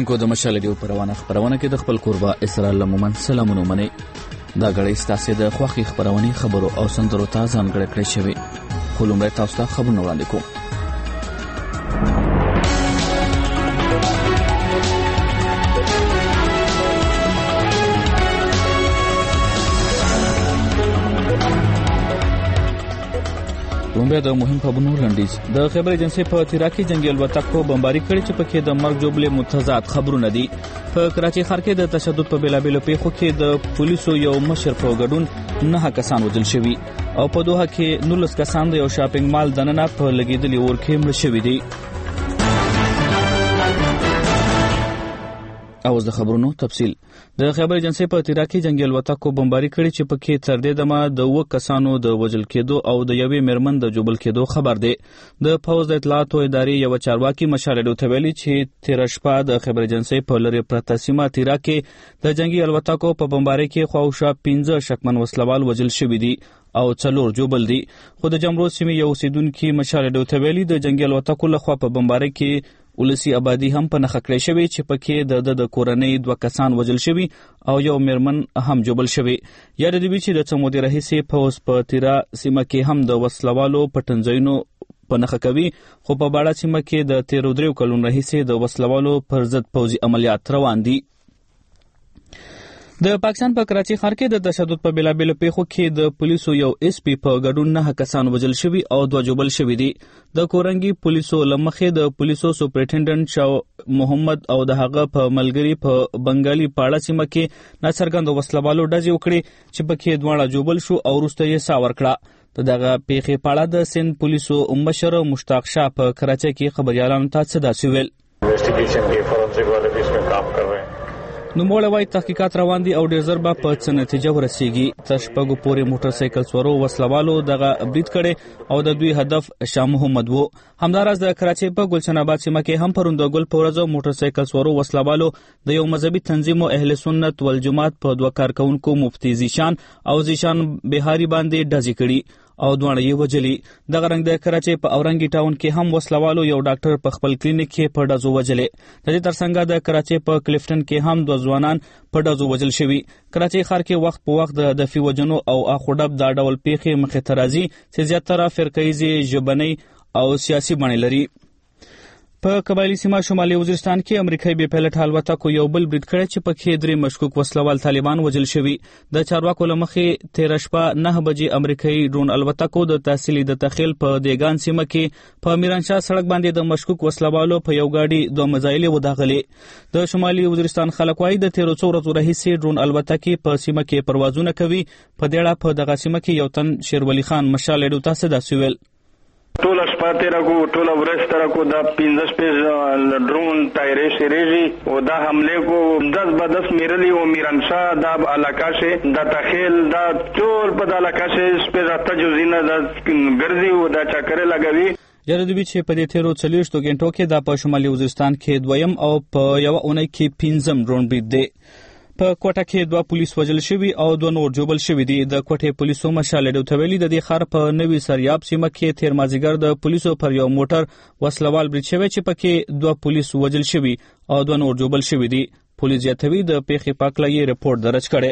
اوریدونکو د مشال ریډیو خبرونه کې د خپل قربا اسرائیل لمن سلامونه منئ. دا غړي ستاسو د خوخي خبرونه خبرو او سندرو ته ځانګړي کړی شوی. خو لومړی تاسو ته خبرونه وړاندې کوم. لومړی د مهم خبرونو لنډیز. د خبر ایجنسی په تیرا کې جنگي الوتکو بمباري کړې چې پکې د مرګ جوړې متضاد خبرونه دي. په کراچي ښار کې د تشدد په بیلابېلو پیښو کې د پولیسو یو مشر په ګډون 9 کسان وژل شوي او په دوحه کې 19 کسان د یو شاپینګ مال دننه په لګیدلي اور کې مړ شوي دي. او د خبرونو تفصیل. د خبر ایجنسی په تیرا کې جنگي الوتکو بمباري کړې چې پکې تر دې دمه د 2 کسانو د وژل کېدو او د یوې مېرمن د جوبل کېدو خبر دی. د فوز د اطلاعاتو ادارې یو چارواکي مشالډو ته ویلي چې تیر شپه د خبر ایجنسی په لری پرته سیمه تیرا کې د جنگي الوتکو په بمباري کې خواوشا 15 شکمن وسلوال وژل شوي دي او 4 جوبل دي. خو د جمرو سیمې یو اوسیدونکو مشالډو ته ویلي د جنگي الوتکو لخوا په بمباري کې ولسی آبادی هم په نخښ کړی شوی چې پکې د کورنۍ 2 کسان وژل شوي او یو مېرمن هم جوبل شوی. یاد دی چې د څمودي رئیسې فوز په تیرا سیمه کې هم د وسلوالو پټنځینو په نخښ کوي. خو په باړه سیمه کې د 13 کلونو رئیسې د وسلوالو پر ضد پوځي عملیات روان دي. د پاکستان په کراچي ښار کې د تشدد په بیلابېلو پیښو کې د پولیسو یو اس پی په ګډون 9 کسان وژل شوي او 2 جوبل شوي دي. د کورنګي پولیسو لمخې د پولیسو سپرنټنډنټ شاو محمد او د هغه په ملګری په بنگالي پاړه سیمه کې ناڅرګند وسلوالو ډزې وکړي چې پکې 2 جوبل شو او وروسته یې سا ورکړه. دغه پیښې پاړه د سند پولیسو مشر مشتاق شاه په کراچي کې خبريالانو ته څه داسې ویل. انویسټیګیشن کې فورنسیک والے بھی اس میں کام کر رہے ہیں. نو موږ وايي تحقیقات روان دي او ډیر زر به په څه نتیجه ورسیږي. تر شپږو پورې موټر سایکل سوارو وسلوالو دغه برید کړي او د دوی هدف شاه محمد وو. همداراز د کراچي په ګلشن آباد سیمه کې هم پروند ګل پورزو موټر سایکل سوارو وسلوالو د یو مذهبي تنظیم اهل سنت والجماعت په 2 کارکونکو مفتی زیشان او زیشان بهاري باندې ډزې کړي او 2 یې وجلي. دغه رنګ د کراچي په اورنګي ټاون کې هم وسلوالو یو ډاکټر په خپل کلینیک کې په ډزو وجلې. د دې ترڅنګ د کراچي په کلیفټن کې هم 2 ځوانان په ډزو وجل شوي. کراچي ښار کې وخت په وخت د دفي وجنو او اخوډب دا ډول پیښې مخې ته راځي چې زیاتره فرقه‌ایزي ژبنۍ او سیاسي بڼې لري. په قبایلی سیمه شمالي وزیرستان کې امریکایي بي پایلټ الوتکو یو بل برید کړی چې پکې 3 مشکوک وسلوال طالبان وژل شوي. د چارواکو لمخې 13 شپه 9 بجې امریکایي ډرون الوتکو د تحصیلي د تخیل په دیګان سیمه کې په میرانشاه سړک باندې د مشکوک وسلوالو په یو گاډي 2 مزایلې وداغلې. د شمالي وزیرستان خلک وايي د 13 ورځو راهیسې ډرون الوتکې په سیمه کې پروازونه کوي. په دې اړه په دغه سیمه کې یو تن شیرولی خان مشالډو ته څه داسې ویل. ټول شپه تیرا کو ټول ورځ تیرا کو دا 15 پیز ډرون تایرې شریږي او دا حمله کو 10 میرلی او میرانشاه دا علاقہ سے دا تخیل دا ټول په علاقہ سے سپیزا تجوزینه دا ګرځي او دا چکرې لګوي. جردوی چې په دې 13 غنټو کې د شمالي وزیرستان کې 2م او په یو اونۍ کې 5م ډرون برید دی. په کوټه کې 2 پولیس وژل شوي او 2 نور جوبل شوي دي. د کوټې پولیسو مشالډو ته ویلي د دې ښار په نوي سریاب سیمه کې تیر مازیګر د پولیسو پر یو موټر وسلوال برید شوی چې پکې 2 پولیس وژل شوي او 2 نور جوبل شوي دي. پولیس یاتوي د پیښې په اړه یې رپورټ درج کړي.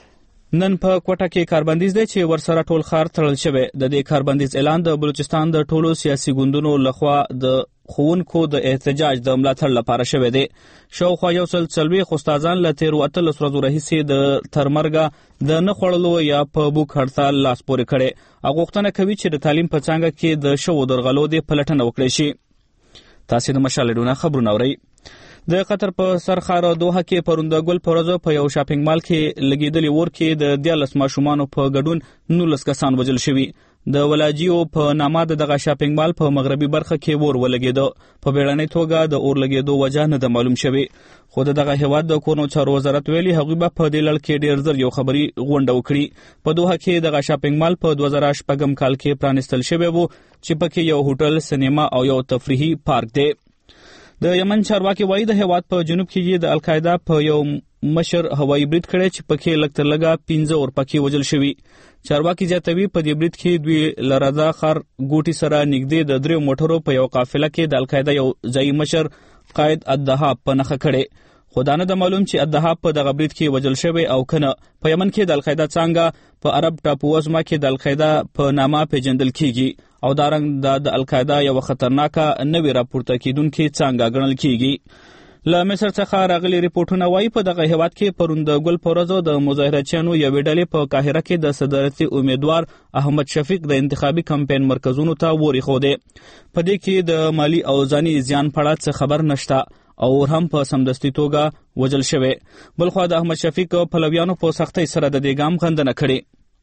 نن په کوټه کې کاربندیز دی چې ورسره ټول ښار تړل شوی. د دې کاربندیز اعلان د بلوچستان د ټولو سیاسي ګوندونو لخوا د خوونکو د احتجاج د ملاتړ لپاره شوی دی. شاوخوا 140 استادان له 13 ورځو راهیسې د ترمرګه د نه خوړلو یا په بوک هړتال لاس پورې کړي. هغه غوښتنه کوي چې د تعلیم په څنګه کې د شوو درغلو د پلټنه وکړي شي. تاسو د مشالډونه خبرونه اورئ. د قطر په سرخار دوحه کې پروندګل پرزو په یو شاپینګ مال کې لګیدلې ور کې د 13 ماشومان په ګډون 19 کسان وژل شوي. د ولاجیو په نامه دغه شاپینګ مال په مغربي برخه کې ور ولګیدو. په بیړنۍ توګه د اور لګیدو وجه نه د معلوم شوی. خو دغه هیواد د کورنو چارو وزارت ویلي هغه په دې لړ کې ډیر زر یو خبري غونډه وکړي. په دوحه کې دغه شاپینګ مال په 2008 کال کې پرانستل شوی وو چې پکې یو هوټل، سینما او یو تفریحي پارک دی. د یمن چارواکي وایي د هیواد په جنوب کې د القاعده په یو مشر هوایي برید کړی چې پکې لکتر لګا 15 اور پکې وژل شوي. چارواکي زیاتوي په دې برید کې دوی لرضا خر ګوټي سره نږدې د 3 موټرو په یو قافله کې د القاعده یو ځای مشر القاعد الدهاب په نښه کړې. خو دا نه د معلوم چې الدهاب په دغه برید کې وژل شوی او کنه. په یمن کې د القاعده څانګه په عرب ټاپووزمه کې د القاعده په نامه پیژندل کیږي او دا رنګ د القاعده یو خطرناکه نوې راپورته کیدونکې څانګه ګڼل کیږي. له مصر څخه راغلي ریپورټونه وایي په دغه هیواد کې پرون د ګل په ورځو د مظاهرچیانو یوې ډلې په قاهره کې د صدارتي امیدوار احمد شفیق د انتخابي کمپاین مرکزونو ته ورېښودې. په دې کې د مالی او ځاني زیان په اړه څه خبر نشته او هم په سمدستي توګه وژل شوی. بلخوا د احمد شفیق پلویانو په سختۍ سره د دې ګام غندنه کړې.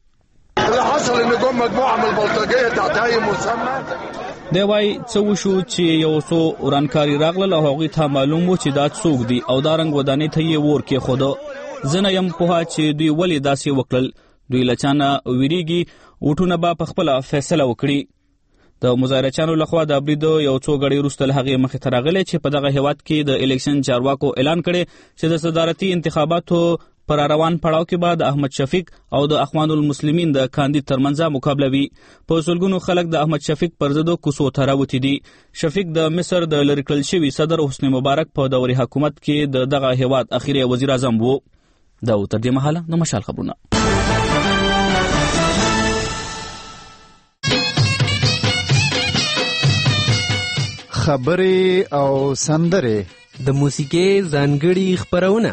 دی وایي څه وشو چې یو څو ورانکاري راغلل او هغوی ته معلوم و چې دا څوک دي او دا رنګ ودانۍ ته یې اور کېښوده. زه نه یم پوهه چې دوی ولې داسې وکړل. دوی له چا نه ویریږي، وټونه به په خپله فیصله وکړي. د مظاهرچیانو لخوا د برید یو څو غړي وروسته له هغې مخې ته راغلی چې په دغه هیواد کې د الیکشن چارواکو اعلان کړی چې د صدارتي انتخاباتو پر روان پړاو کې به د احمد شفیق او د اخوان المسلمین د کاندید ترمنځ مقابله وي. په سلګونو خلک د احمد شفیق پر ضد کوڅو ته راوتي دي. شفیق د مصر د لرې کړل شوي صدر حسنی مبارک په دورې حکومت کې د دغه هیواد اخیری وزیر اعظم و. دا تر دې مهاله د مشال خبرونه. خبرې او سندرې د موسیقۍ ځانګړي خبرونه.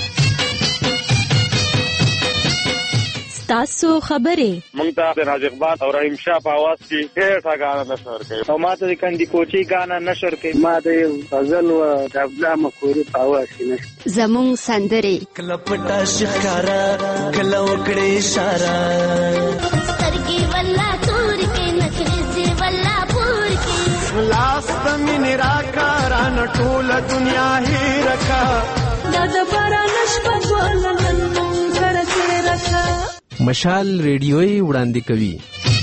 تاسو خبرې مونږ ته د راج اقبال او رحیم شاه په आवाज کې ډېر غاڼه نشر کوي او ما ته د کندي کوچي غاڼه نشر کوي. ما د غزل او د عبدالله مخوري په आवाज کې نشر. زموږ سندرې کله پټا شکارا کله وکړې اشاره سترګې ولا تور کې نخرې ولا پور کې لاس تمن راکا ران ټول دنیا هی رکا دا د باران شپه ولنن مونږ سره رکا. مشال ریډیوي وړاندې کوي.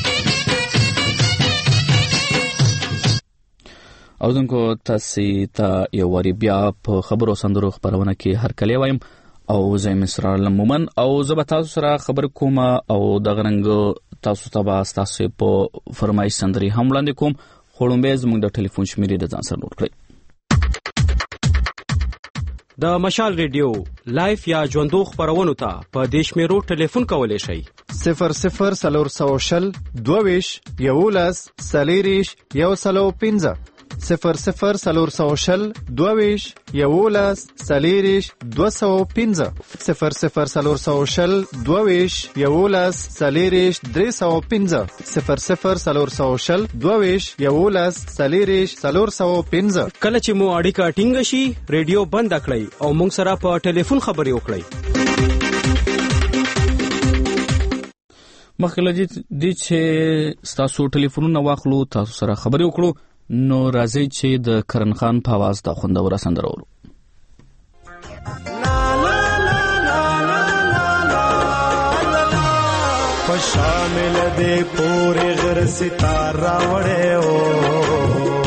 اوردونکو تاسو ته یو وری بیا په خبرو سندرو خبرونه کې هر کله وایم او زه مصر لمومن او زه به تاسو سره خبر کوم او د غرنګ تاسو ته به تاسو په فرمایش سندري هم وړاندې کوم. خړومبه زموږ د ټلیفون شمیرې د ځان سره نوٹ کړئ. د مشال ریډیو لایف یا ژوندو خبرونو ته په دیش میرو ټلیفون کولی شئ 00 22 11 سلیریش 105 00 22 11 سلیریش 205 00 22 11 سلیریش 305 00 22 11 سلیریش 405. کله چې مو اړیکه ټینګه شي ریډیو بند کړئ او موږ سره په ټلیفون خبرې وکړئ. مخکې دې چې تاسو ټلیفونونه واخلو تاسو سره خبرې وکړو نو راځي چې د کرن خان په आवाज د خوندوره سندره ورو. شامل دے پورے غر ستارہ وڑے ہو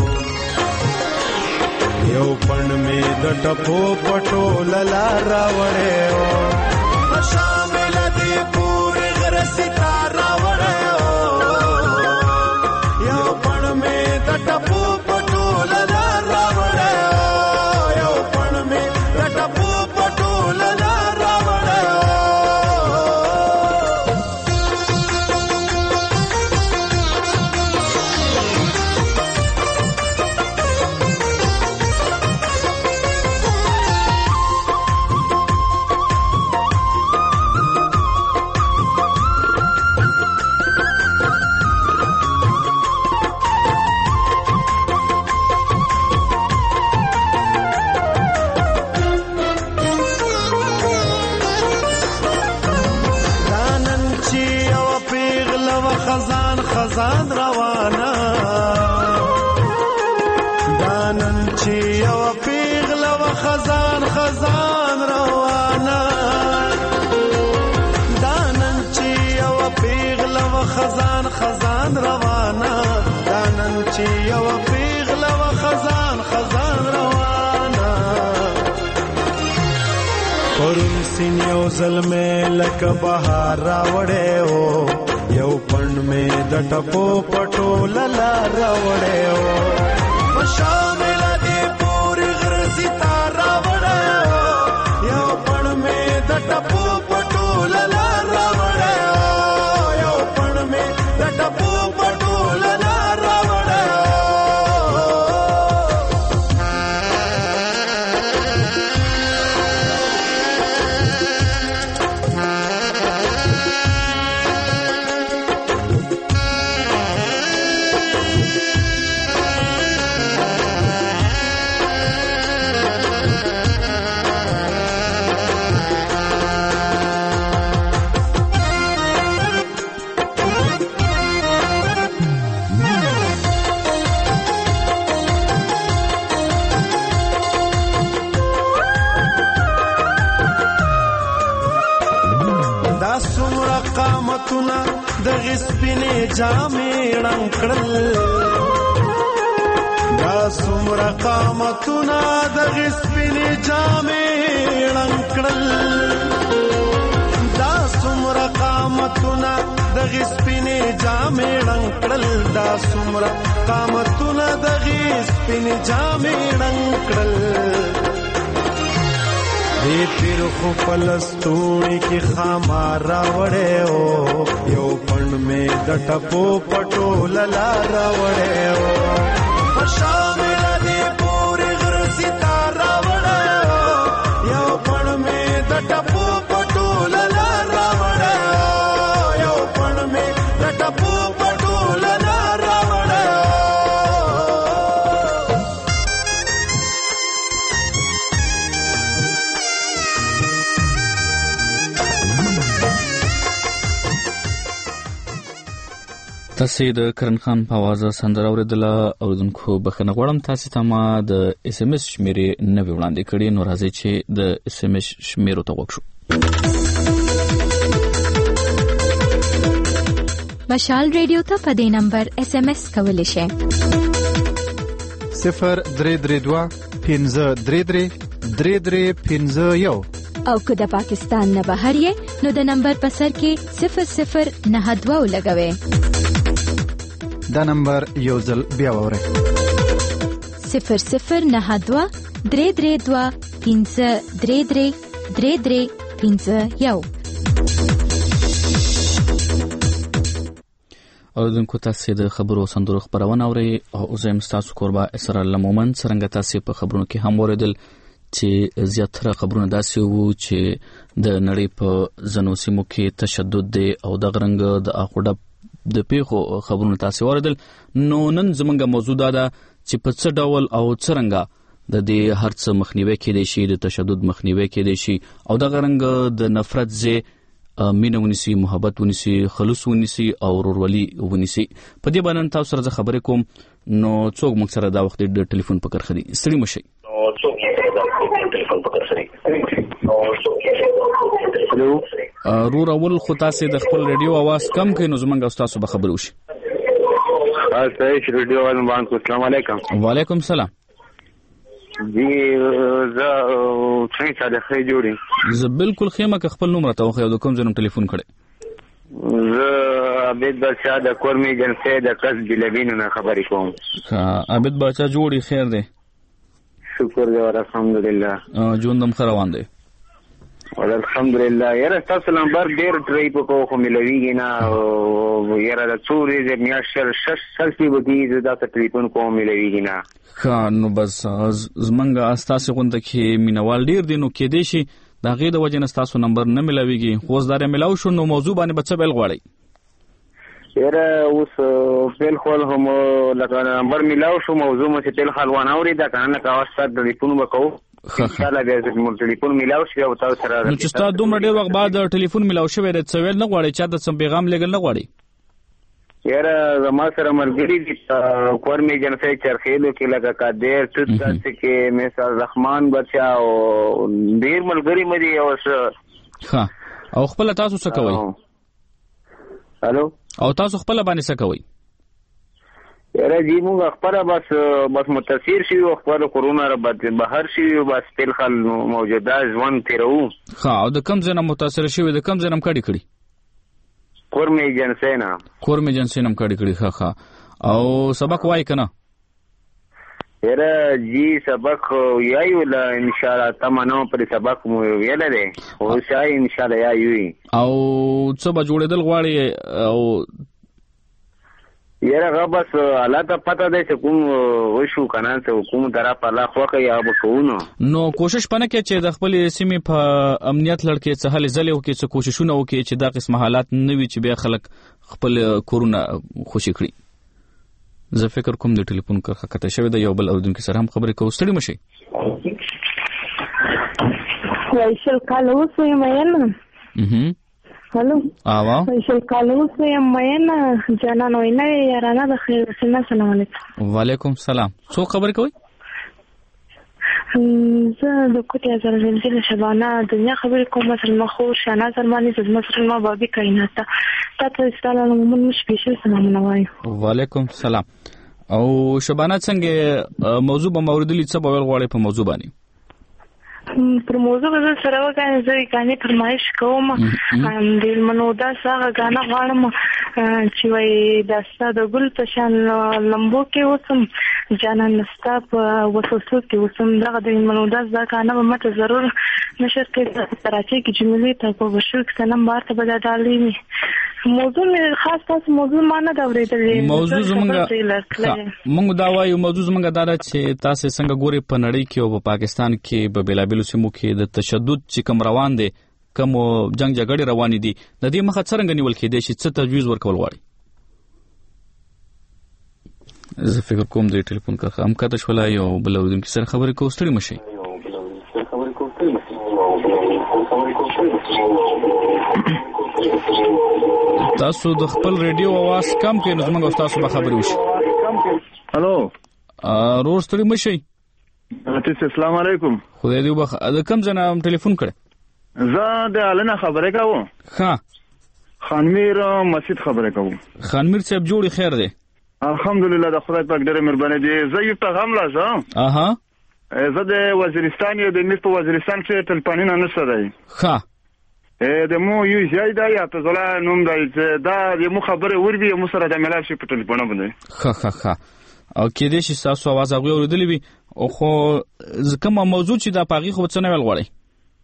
یو پن میں د ټپو پټو للارا وڑے ہو شامل دے پورے غر ستارہ وڑے ہو یو پن میں د ټپو پټو للارا وڑے ہو یو پن میں د ټپو پټو للارا وڑے ہو. خزان روانا دانن چی او پیغل و خزان روانا دانن چی او پیغل و خزان روانا دانن چی او پیغل و خزان روانا پرون سین یو ظلمه لک بهار راوړې او یو پن میں د ټپو پټو للا راوړې او شامل دې پوری غر ټپو پټول لار راوړې یو پړ مې د ټپو پټول لار راوړې قامتونه د غسپینې جامې رنګ کړل دا څومره قامتونه د غسپینې جامې رنګ کړل دا څومره قامتونه د غسپینې جامې رنګ کړل دا څومره قامتونه د غسپینې جامې رنګ کړل دې پیر خو پلستوړي کې خامار راوړې او یو پړ مې د ټپو پټول لار راوړې او په شامل دې پورې غر ستار راوړې یو پړ مې د ټپو پټول لار راوړې یو پړ مې د ټپو پټول لار راوړې تاسو د کرن خان په आवाज سندره اوریدله اوریدونکو بخښنه غواړم تاسو ته ما د اس ام اس شمیرې نه وړاندې کړې نو راځي چې د اس ام اس شمیرو ته وښو مشال ریډیو ته په دې نمبر اس ام اس کولی شئ 0332 1533 3351 او که د پاکستان نه بهر یې نو د نمبر په سر کې 0092 لګوئ دا نمبر یو ځل بیا وره 0092 332 1533 3351 اوریدونکو تاسو د خبرو سندرو خبرونه اورئ او زم تاسو قربا اسرا لمومن څنګه تاسو په خبرونو کې هم اوریدل چې زیاتره خبرونه داسې وو چې د نړۍ په ځینو سیمو کې تشدد دی او د غرنګ د اخوډه د پیښو خبرونه تاسو اوریدل نو نن زمونږه موضوع ده چې په څه ډول او څرنګه د دې هرڅ مخنیوي کېدای شي د تشدد مخنیوي کېدای شي او د غرنګ د نفرت زی مینه ونیسي محبت ونیسي خلوص ونیسي او ورورولي ونیسي په دې باندې تاسو سره خبرې کوم نو څوک موږ سره دا وخت د ټلیفون په کار خدي ستړي مشي هلو رور اول خو تاسو د خپل ریډیو आवाज کم کړئ نو زمونږ تاسو به خبرو شي تاسو ریډیو والو باندې السلام علیکم وعلیکم السلام جی زه څنګه ساده خې جوړی زه بالکل خیمه که خپل نوم راته وخی او د کوم ځنم ټلیفون کړي زه عبد بادشاہ د کورمي جنسه د قصد بلبین نه خبرې کوم عبد بادشاہ جوړی خیر دی شکر دی الحمدلله ژوندم خروان دی الحمدلله یاره تاسو نمبر ډیر ټری په کوو ملويږي نه یاره د څوري د میاشر 6 سلفي ودی د ټلیفون کوم ملويږي نه نو بس زمنګ استاسو غونډه کې مینوال ډیر دي نو کې دی شي دا غي د وجه نستاسو نمبر نه ملويږي خو زدار ملاو شو نو موضوع باندې بچ بل غواړي یاره اوس بل خپل هم لکه نمبر ملاو شو موضوع مې تل حلوان اوري دا کنه کا واسطه د ټلیفون وکاو انشاءالله بیا زموږ ټلیفون ملاو شي او تاسو سره نو چې تاسو دومره ډیر وخت بعد ټلیفون ملاو شوی د څویل نه غواړي چې د سم پیغام لګل نه غواړي یاره زما سره مرګري دي کورمي جنسه چرخېلو کې لکه قادر تاسو کې مثال رحمان بچا او ډیر مرګري مې دی ها او خپل تاسو څه کوي الو او تاسو خپل باندې څه کوي یاره جی موږ خبره بس متاثر شي او خبره کورونا را بهر شي او بس تل خل موجوده ځوان تیرو ها او د کم ځنه متاثر شي د کم ځنه کړي کورمي جنسه نم کړي ها او سبق وای کنه یره جی سبق یایو لا ان شاء الله تمنو پر سبق مو ویل دی او شای ان شاء الله یایوي او څه به جوړېدل غواړي او یره غبس الله ته پته دی چې کوم وشو کنه څه کوم طرف الله خوخه یا وکونو نو کوشش پنه کې چې د خپل سیمې په امنیت لړ کې څه هلې ځلې وکړي څه کوششونه وکړي چې دا قسم حالات نه وي چې بیا خلک خپل کورونه خوشي کړي زه فکر کوم د ټلیفون کرخه کته شوی د یو بل اوردونکو سره هم خبرې کوو ستړي مشي وایشل کالو سوی مېن هلو اوا وایشل کالو سوی مېن جانان وینه یارانه د خیر السلام علیکم وعلیکم السلام څو خبرې کوي زه د کوټه زرزل شبانه دنیا خبرې کوم مثلا خو شانه زرمانی د مثلا بابي کائنات تاسو ستاسو موږ سپیشل سلام وايو وعلیکم السلام او شبانه څنګه موضوع به موردلی څه به غواړي په موضوع باندې پر موضوع به سره وکړم زه غانې فرمایش کوم د منودا سره غانا غواړم چې وای د ساده ګل په شان لمبو کې وسم جانان نستا په وسوسو کې وسم دغه د منودا ځکه به ماته ضرور نشر کې تراچې کې جملې ته په بشو کې سلام بارته به ډالې موضوع خاص تاسو موضوع ما نه دا ورېدلې موضوع زمونږ دا وایو موضوع زمونږ دا چې تاسو څنګه ګوري په نړۍ کې او په پاکستان کې په بلابلو سیمو کې د تشدد چې کوم روان دي کوم جنگ جګړې روان دي د دې مخه څنګه نیول کېدای شي څه تجویز ورکول غواړي زه فکر کوم د ټلیفون کرخه هم کته شولا یو بل اوردونکو سره خبرې کوو ستړي مشي تاسو د خپل ریډیو आवाज کم کړئ نو زموږ تاسو به خبرې وشي هالو روز ستړي مشي السلام علیکم خدای دې وبخ د کم ځنه ټلیفون کړ زه د علنا خبرې کوم ها خانمیر مسجد خبرې کوم خانمیر صاحب جوړي خیر دی الحمدلله د خدای پاک ډېر مهرباني دی زه یو پیغام لازم زه د وزیرستان یو د ملت وزیرستان چې تلپانی نه نشته دی ها د مو یو ځای دی یا په ځلا نوم دی چې دا د مو خبره وربي مو سره د ملال شي په ټلیفون باندې ها او کې دې شي تاسو आवाज هغه اوریدلې وي او خو کومه موضوع چې دا پاغي خو څه نه ویل غواړي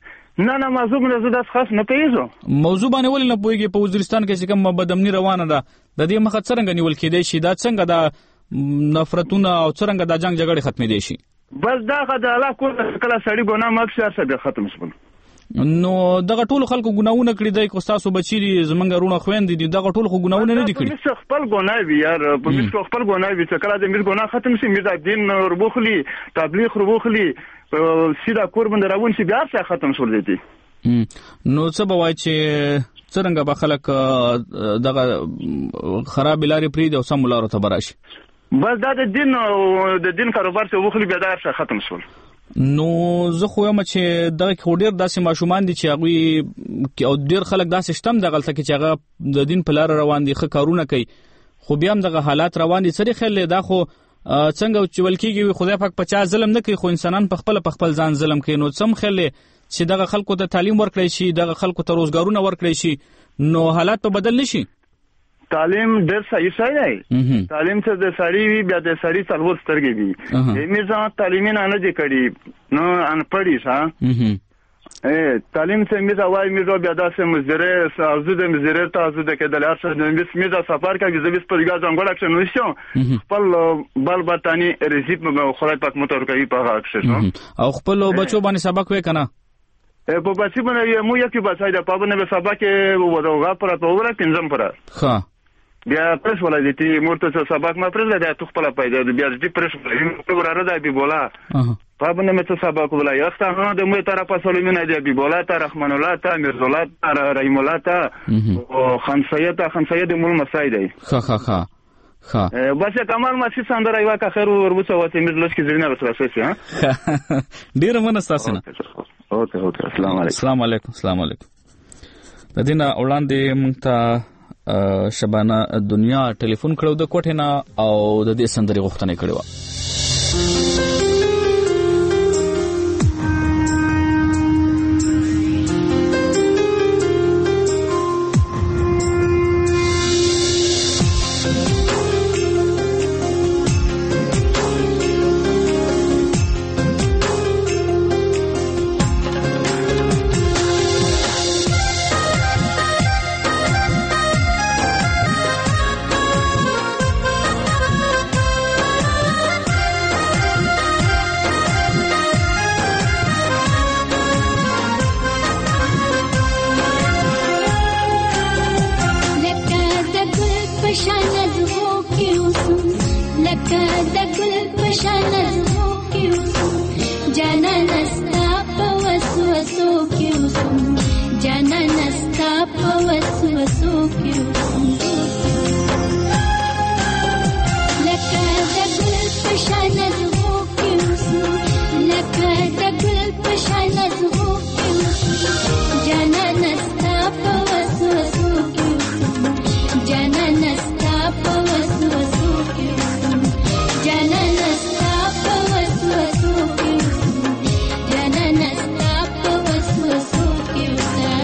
نه موضوع نه زده خاص نه پیژو موضوع باندې ولې نه پويږي په وزیرستان کې چې کوم بدامنی روانه ده د دې مخه څنګه نیول کېدای شي دا څنګه دا نفرتونه او څنګه دا جنگ جګړه ختمې دي شي بس دا خدای الله کله سړی ګناه مکسر سره ختم شول نو دغه ټول خلکو ګناونه کړی دی کو تاسو بچی دي زمونږ رونه خويندې دي دغه ټول خو ګناونه نه دي کړی په خپل ګناه وی یار په خپل ګناه وی چې کله د میر ګناه ختم شي میر د دین ربوخلی تبلیغ ربوخلی سیدا قربان راون شي بیا څه ختم شول دي نو څه به وای چې څنګه به خلک دغه خراب لارې پری دی او سم لارو ته براشي بس دا د دین کاروبار څخه وخلی بیا دا ختم شول نو زه خو یم چې دغه ډېر داسې ماشومان دي چې هغه او ډېر خلک داسې شتم د غلطه کې چې هغه د دین په لار روان دي ښه کارونه کوي خو بیا هم دغه حالات روان دي سړي خیال دا خو څنګه چې ولکېږي خدای پاک په چا ظلم نه کوي خو انسانان په خپل ځان ظلم کوي نو سم خیال چې دغه خلکو ته تعلیم ورکړي شي دغه خلکو ته روزګارونه ورکړي شي نو حالات په بدل نشي تعلیم ډېر صحیح شای دی تعلیم څه د سړی وی بیا د سړی څلور سترګې وي میزه تعلیمي نه دي کړي نو ان پړی ښا تعلیم څه میزه وای میزه بیا داسې مزدره ازو د مزدره تاسو د کېدل ارشد د میزه سفر کوي زویس په ګاز انګوړه چې نو شو خپل بل باتانی رزق مګو خدای پاک متور کوي په هغه څه او خپل بچو باندې سبق وې کنه په بچی باندې مو یو کې بچای د پابنه به سبق وروغه پر ته وره پنځم پر ها بیا پرش ولای دي مرته سبق ما پرز ده تو خپل پیدا بیا دې پرش وراره ده بي بولا پابنه مته سبق ولای اخته نه د مو طرفه سليمانه دي بي بولا ته رحمان الله ته مرزولا ته رحیم الله ته او خمسیه د مول مسای دی ها بس کمال ماشي سندره یو کا خیر وربوڅه وته مزلوش کې زرینه وسوسه ها ډیر منستاسنه اوکه السلام علیکم د دینه وړاندې مونږ ته شبانه دنیا ټلیفون کړو د کوټه نه او د دې سندري غوښتنه کړې و پشان زمو کې اوسم جانا نستا په وسوسو کې اوسم جانا نستا په وسوسو کې اوسم لکه د ګل پشان زمو کې اوسم لکه د ګل پشان زمو کې اوسم جانا نستا په وسوسو کې اوسم جانا نستا په وسوسو کې اوسم جانا نستا په وسوسو کې اوسم جانا نستا په وسوسو کې اوسم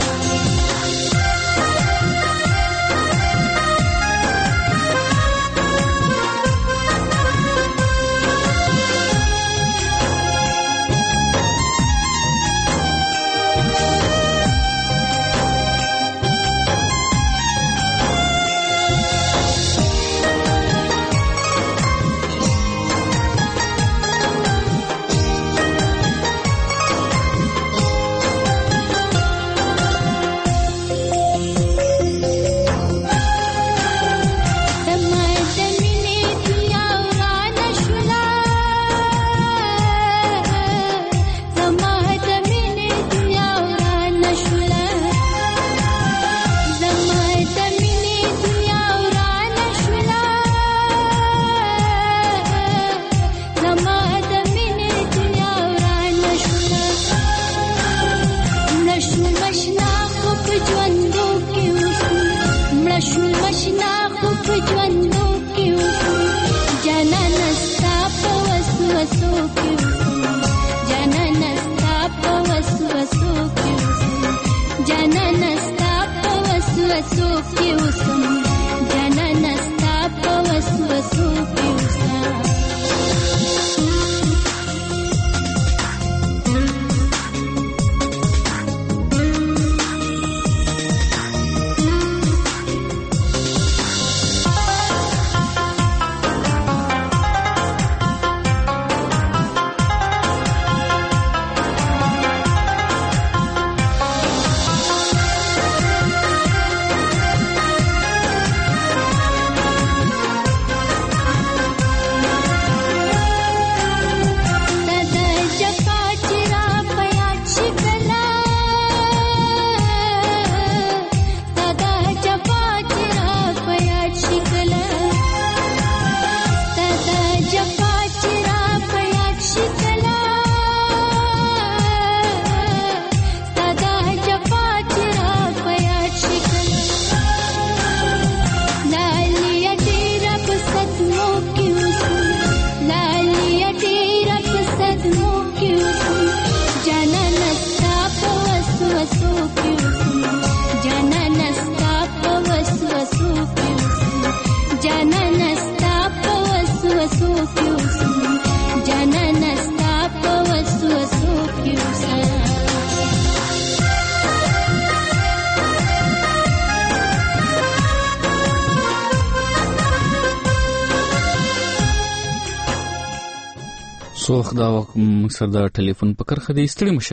سوخ دا مکسر دا ټلیفون په کرخه دی ستړي مشي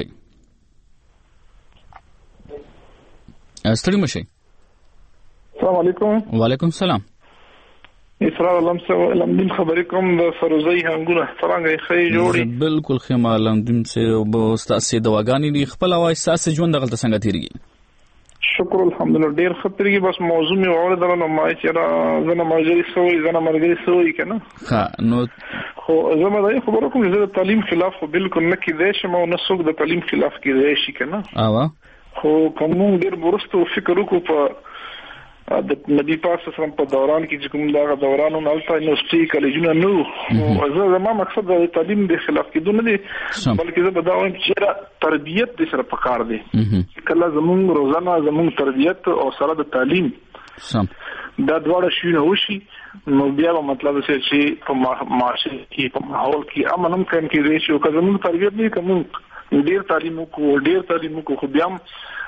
السلام علیکم. وعلیکم السلام. اسرار لمدین خبرې کوم د فروزی هنګونه څنګه ښه جوړي؟ بالکل خما لمدین سے استاد دواګانی دی خپل او احساس ژوند دغه څنګه تیریږي؟ شکر الحمدلله ډیر خطرېږي. بس موضوع می اوریدل نو ما چې را زنه مرګري سوې زنه مرګري سوې کنه ها نو خو زما دا خبره کوم چې د تعلیم خلاف بالکل نه کېدای شي او نه څوک د تعلیم خلاف کېدای شي کنه خو کوم ډیر ورستو فکر وکړو په د نبی پاک صلی الله علیه وسلم په دوران کې چې کوم دا دورانو نالته یونیورسيټي کالجونه نو زما مقصد د تعلیم د خلاف کېدو نه دي بلکې زه به دا وایم چې تربیت د سره پکار دي کله زموږ روزانه زموږ تربیت او سره د تعلیم دا دواړه شونه وشي نو بیا مطلب چې په معاشره کې په ماحول کې امن هم کم کېږي چې زموږ تربیت نه کوم ډیر تعلیم کو خو بیا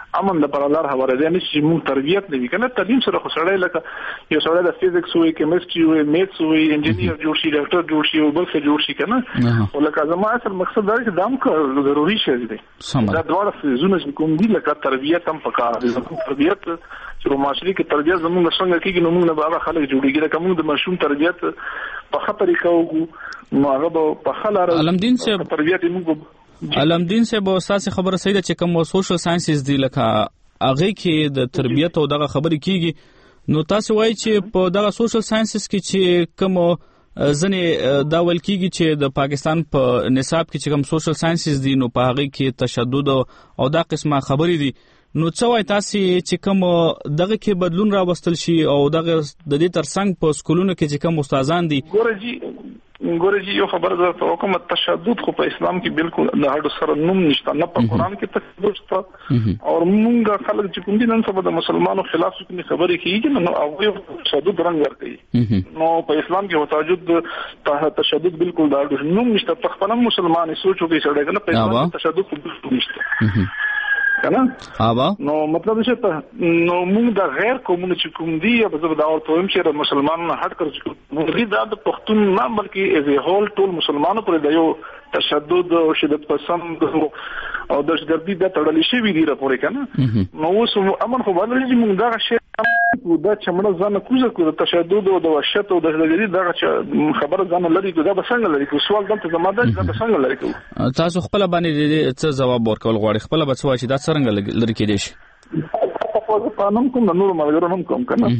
امن د پرلار حواله دي چې موږ تربیت نه وکړو تعلیم سره خو سړی لکه یو سړی د فزیکس وي کیمستري وي میثس وي انجینیر جوړ شي ډاکټر جوړ شي او بل څه جوړ شي کنه ولکه زما اصل مقصد دا چې دام کار ضروري شي دي دا ډول زونه چې کوم دي لکه تربیت هم پکار دي تربیت چې معاشري کې تربیت زموږ څنګه کېږي نو موږ نه به خلک جوړیږي لکه موږ د مشروم تربیت په خطر طریقه وګو نو هغه په خلاره علمدین صاحب تربیت موږ علمدین صاحب استاد خبره صحیح ده چې کوم سوشل ساينسز دی لکه هغه کې د تربیت او دغه خبرې کیږي نو تاسو وایي چې په دغه سوشل ساينسز کې چې کوم ځنې دا ول کیږي چې د پاکستان په نصاب کې چې کوم سوشل ساينسز دي نو په هغه کې تشدد او دا قسمه خبرې دي نو څه وایي تاسو چې کوم دغه کې بدلون راوستل شي او دغه د دې ترڅنګ په سکولونو کې چې کوم استادان دي ګورجی یو خبره ده ته کوم تشدد خو په اسلام کې بالکل د هډو سره نوم نشته نه په قران کې تشدد شته او موږ خلک چې کوم دي نن سبا د مسلمانانو خلاف کوم خبرې کیږي نو او یو تشدد رنګ ورکړي نو په اسلام کې وتاجد تشدد بالکل د هډو نوم نشته په خپل مسلمان سوچو کې سړی کنه په اسلام کې تشدد بالکل نشته کنه نو مطلب چې نو موږ د غیر قومونو چې کوم دي په ځبدا او ته چې مسلمانانو هټ کړو موږ د پښتون نه بلکې از ا هول ټول مسلمانانو پر د یو تشدد او شدت پسند او د شدت د تړلې شي وی دی راپورې کنه نو اوس امن خو باندې چې موږ دا شی دا چمړه ځان کوزه کو د تشدد او د وحشت او د جديد دا خبره ځان لري دا به څنګه لري کو سوال دلته زماده دا به څنګه لري کو تاسو خپل باندې څه جواب ورکول غواړئ خپل به څه چې دا څنګه لري کېدې شي په پانم کوم نور مګر هم کوم کنه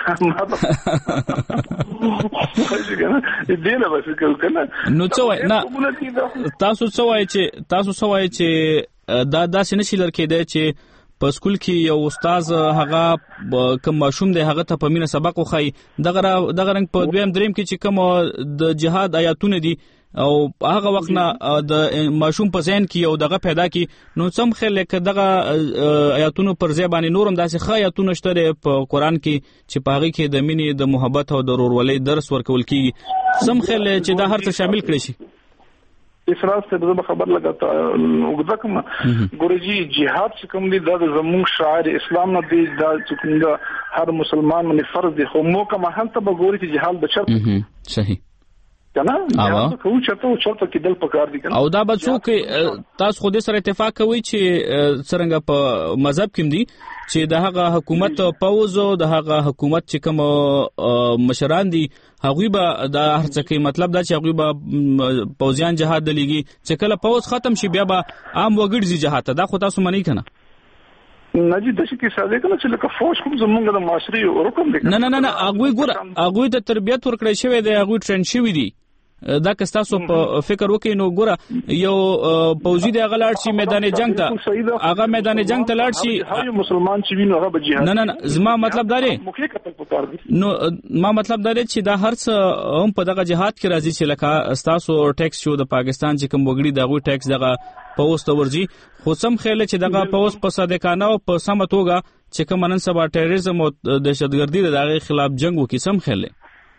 دې نه بس کنه نو څه وای نه تاسو څه وای چې دا نشي لر کېدې چې په سکول کې یو استاد هغه کوم ماشوم دی هغه ته په مینه سبق وخی دغه رنګ په دویم دریم کې چې کوم د جهاد آیاتونه دي او هغه وخت نه د ماشوم په ذهن کې یو دغه پیدا کی نو سم خل کې دغه آیاتونو پر ځای باندې نورم داسې ښه آیاتونه شته په قران کې چې په هغه کې د مینې د محبت او د ورورولۍ درس ورکول کیږي سم خل چې دا هر څه شامل کړي شي اسراف سے به خبر لگاتا وګدکم ګورجی جهاد چې کوم دي د زموږ شاعر اسلام نه دي دا چې کوم دا هر مسلمان باندې فرض دي خو مو کوم حل ته ګوري چې جهاد د شرط صحیح کنه دا خو چرته کې دل پکار دي کنه او دا به څوک تاسو خو دې سره اتفاق کوي چې څنګه په مذهب کې دي چې د هغه حکومت پوز او د هغه حکومت چې کوم مشران دي هغوی به دا هر څه کې مطلب دا چې هغوی به پوزیان جهاد دلیږي چې کله پوز ختم شي بیا به عام وګړي جهاد ته دا خو تاسو منئ کنه نجی د شي کې ساده کنه چې لکه فوج کوم زمونږ د معاشري رقم دي نه هغوی د تربیت ورکړی شوی دی هغوی ټرین شوی دي دا که تاسو په فکر وکړئ نو ګوره یو پوځي دی هغه لاړ شي میدان جنگ ته هغه میدان جنگ ته لاړ شي هغه مسلمان چې ویني هغه به جهاد نه زما مطلب دا دی نو ما مطلب دا دی چې دا هر څه هم په دغه جهاد کې راځي چې لکه تاسو ټیکس شو د پاکستان چې کوم وګړي دغه ټیکس دغه پوسټ ورځي خو سم خیال چې دغه پوسټ په صادقانه او په سم توګه چې کوم نن سبا ټیرریزم او دهشتګردي دغه خلاف جنگ وکي سم خیال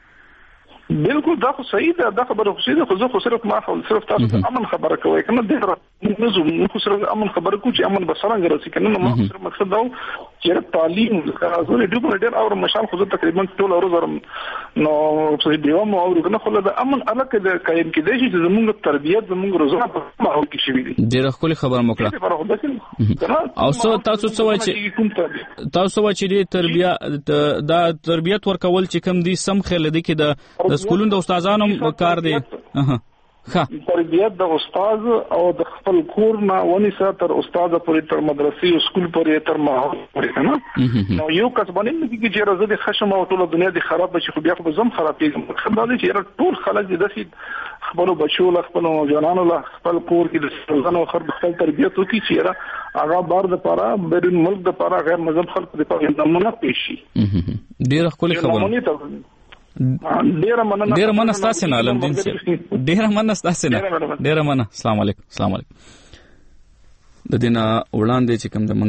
بالکل دا خو صحیح ده دا خبره خو صحیح ده خو زه خو صرف ما خو صرف تاسو امن خبره کوي کنه د نظم خو صرف امن خبره کو چې امن بسرنګ راسي کنه نو ما صرف مقصد دا چې تعلیم زه ډېر ډېر اور مشال خو تقریبا ټول ورځ نو په دې دیوم او کنه خو د امن الکه د قائم کېدې چې زموږ تربيت زموږ روزانه په ماحول کې شي دي ډېر خپل خبره مکړه او تاسو څه وایي چې دا تربيت ورکول چې کوم دي سم خل دي کې د سکولونو د استادانو کار دی تربیت د استاد او د خپل کور نه ونی سره تر استاد پورې تر مدرسې او سکول پورې تر ماحول پورې نه نو یو کس باندې چې راځي د خشم او ټول دنیا د خراب بشي خو بیا خو زم خرابېږي خبره دي چې ټول خلک د خپل بچو له خپل ځوانانو له خپل کور کې د ځانو خپل تربیت وکړي چې هغه بار د پاره بیرون ملک د پاره غیر مذهب خلک د پاره نمونه پېشي ډېر خپل خبره ډیر مننه تاسو نه علمدین سي ډیر مننه السلام علیکم د دینه وړاندې چې کوم د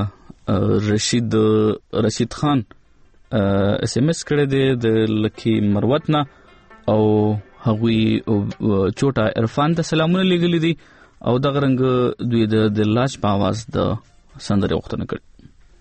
منته رشید خان اس ام اس کړه د لکی مروت نه او هغوی چوټا عرفان ته سلامونه لګل دي او د غرنګ دوی د لاش په आवाज د سندره غوښتنه کړې.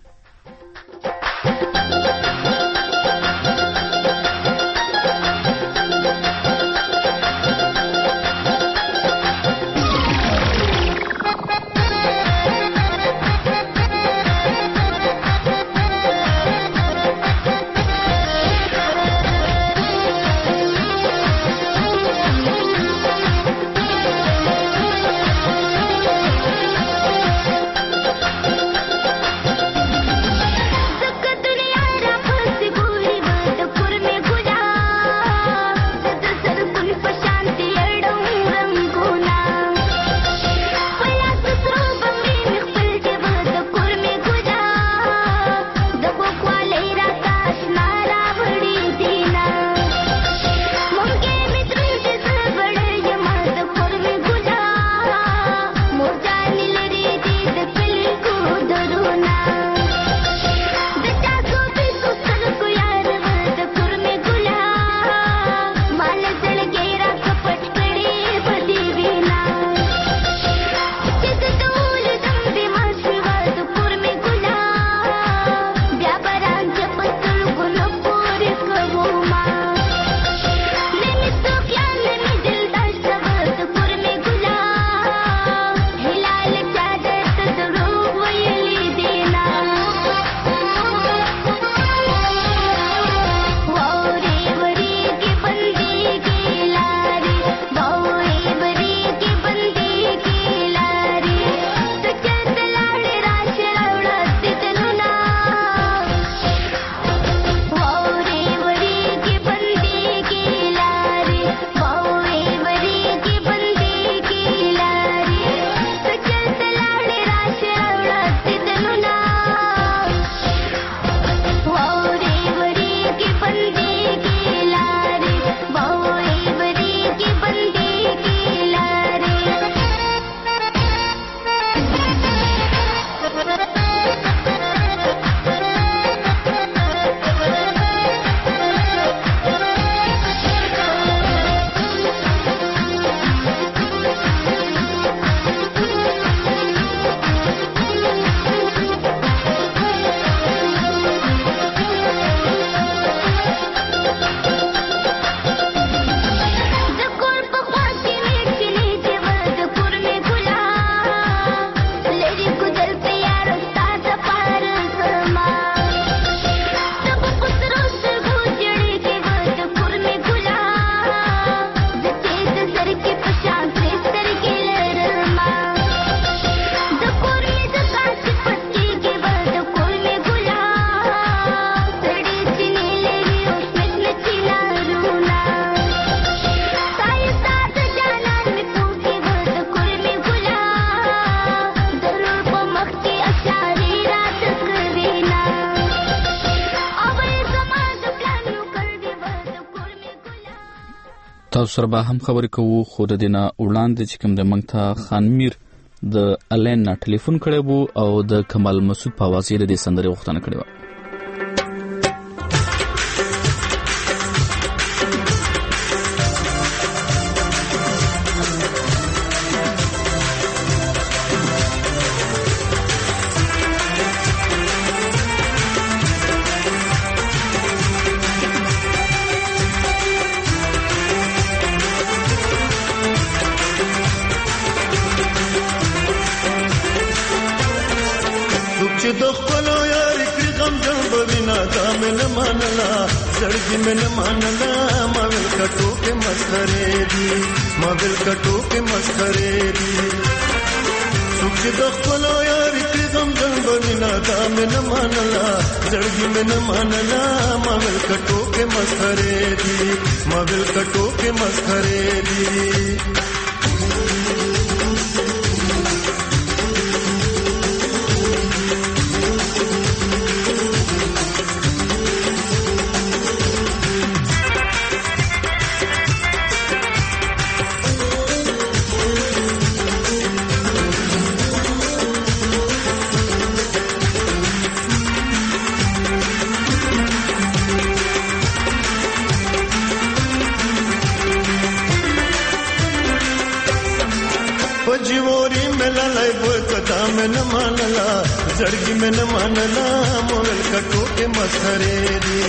تاسو سره به هم خبرې کوو، خو د دې نه وړاندې چې کوم د موږ ته خان میر د الین نه ټلیفون کړی وو او د کمال مسعود په آواز یې د دې سندرې غوښتنه کړې وه. زړګي من مانلا ماویل کټو کې مسخره دي سوچ د خپل یار کې غم جن بنا دا من مانلا زړګي من مانلا ماویل کټو کې مسخره دي زړګي مې نه منلا موبایل کټو کې مسخرې دي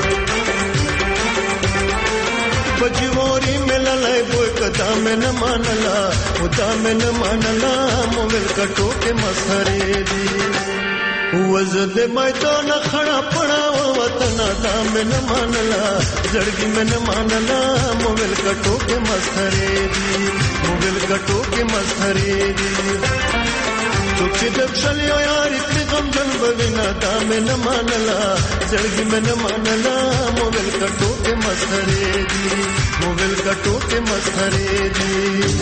بجوري مللای بوې کدا مې نه منلا خدا مې نه منلا موبایل کټو کې مسخرې دي وزد میدان خړا پړا وطن دا مې نه منلا زړګي مې نه منلا موبایل کټو کې مسخرې دي موبایل کټو کې مسخرې دي څوک چې د خپلو یاري په غم جن بوینا دا مې نه منلا زړګي مې نه منلا موبایل کټو کې مسخرې دي موبایل کټو کې مسخرې دي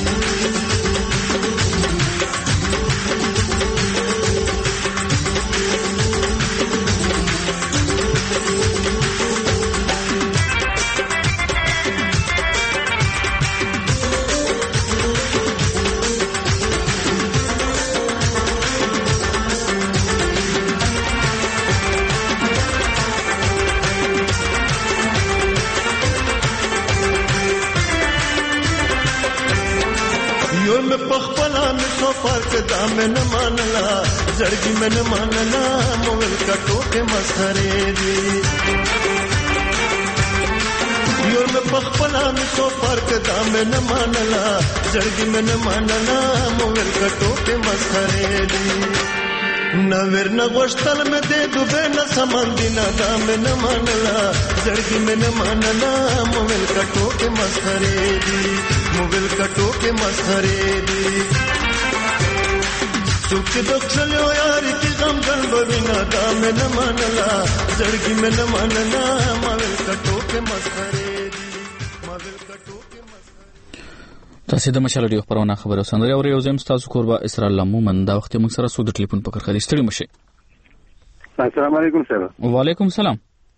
دا مې نه منلا زړګي مې نه منلا موبایل کټو کې مسخرې دي یو مې پخپلا مې سو فرق دا مې نه منلا زړګي مې نه منلا موبایل کټو کې مسخرې دي نویر نه غوښتل مې دې دوبه نه سمندینا دا مې نه منلا زړګي مې نه منلا موبایل کټو کې مسخرې دي موبایل کټو کې مسخرې دي څوک چې د خپلو یاري په غم جن بوینا دا مې نه منلا زړګي مې نه منلا موبایل کټو کې مسخرې دي موبایل کټو کې مسخرې تاسو د مشال ډیو خبرونه خبرو سندري او یو زم تاسو کوربه اسرار لمومن دا وخت موږ سره سود ټلیفون پکړ خري ستړي مشه السلام علیکم سره وعلیکم السلام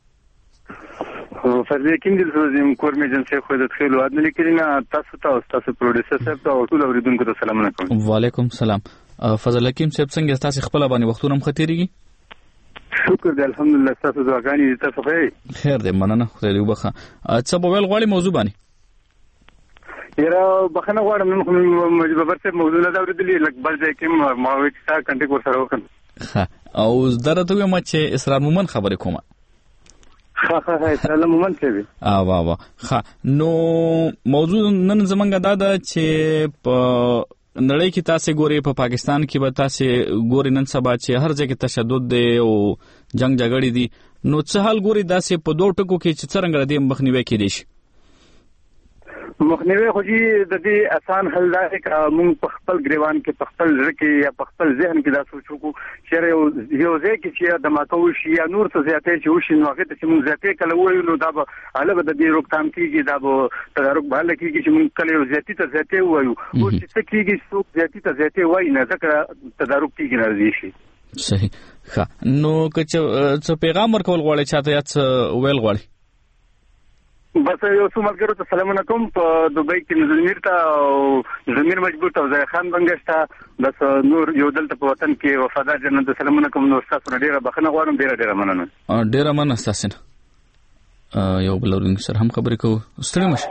فرض یقین دل زم کور مې جن څخه خو د خېلو ادنه لیکلینا تاسو ته تاسو پروډوسر صاحب ته او ټول اوریدونکو ته سلام علیکم وعلیکم السلام فضل حکیم صاحب څنګه تاسو خپل باندې وختونه مختيريږي شکر دې الحمدلله تاسو دعاګانې تاسو خیر دې مننه خدای دې وبخه څه په ویل غواړي موضوع باندې یره بخنه غواړم مجبور څه موضوع نه دا ورته لګ بل ځای کې ما وې تا کنټیکټ ور سره وکړم او درته وې ما چې اسرار مومن خبرې کومه اسرار مومن څه وی واه نو موضوع نن زمونږ دا ده چې په نړۍ کې تاسو ګوري په پاکستان کې به تاسو ګوري نن سبا چې هر ځای کې تشدد دی او جنگ جګړې دي نو څه حال ګوري داسې په دوه ټکو کې چې څنګه دې مخنیوي کېدی شي مخنیوي خو دې د دې آسان حل دا چې موږ په خپل ګریوان کې په خپل ځکه یا په خپل ذهن کې دا سوچو کو چې یو ځای کې چې د ماتو شي یا نور څه زیاتې چې وشي نو هغه ته چې موږ زیاتې کله وایو نو دا به الګ د دې روکتام کېږي دا به تدارک به لکېږي چې موږ کله یو زیاتې ته زیاتې وایو او چې څه کېږي څوک زیاتې ته زیاتې وایي نه ځکه تدارک کېږي نه شي صحیح نو که څه پیغام ورکول غواړي چاته یا څه ویل غواړي بس یو څو ملګرو ته سلام علیکم په دوبۍ کې زمیر ته زمیر مجبور ته ځای خان بنګشتا بس نور یو دلته په وطن کې وفادار جنت سلام علیکم نو تاسو ډیره بخنه غواړم ډیره مننه ډیره مننه تاسو یو بل ورنګ سره هم خبرې کوو ستړي مشه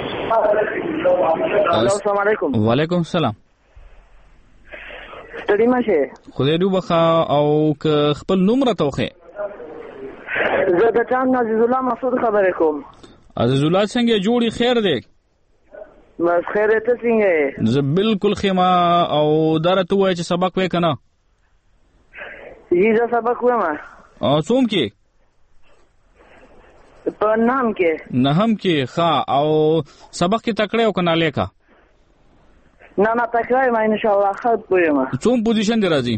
السلام علیکم وعلیکم السلام ستړي مشه خدای دې وبخا او خپل نوم راته زه د چان عزیز الله مسعود خبرې کوم عزیز الله څنګه جوړی خیر دی بس خیر ته څنګه زه بالکل خیمه او درته وای چې سبق وې کنه یی زه سبق وایم څوم کې په نام کې ښا او سبق کې تکړه او کنه لیکا نه تکړه ما ان شاء الله خد پویم څوم پوزیشن دی راځي